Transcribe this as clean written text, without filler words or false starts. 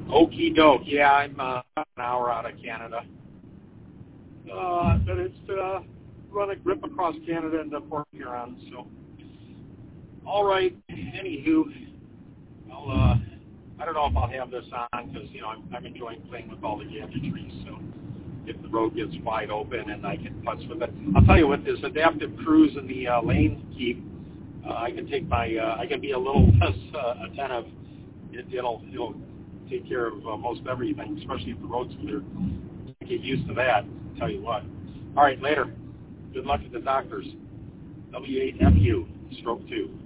Okie doke. Yeah, I'm about an hour out of Canada. But it's run a grip across Canada into Port Huron. So, all right. Anywho, I don't know if I'll have this on because I'm enjoying playing with all the gadgetry. So, if the road gets wide open and I can putz with it, I'll tell you what. This adaptive cruise in the lane keep, I can take I can be a little less attentive. It'll take care of most everything, especially if the road's clear. Get used to that. I'll tell you what. All right, later. Good luck at the doctors. W8FU, stroke 2.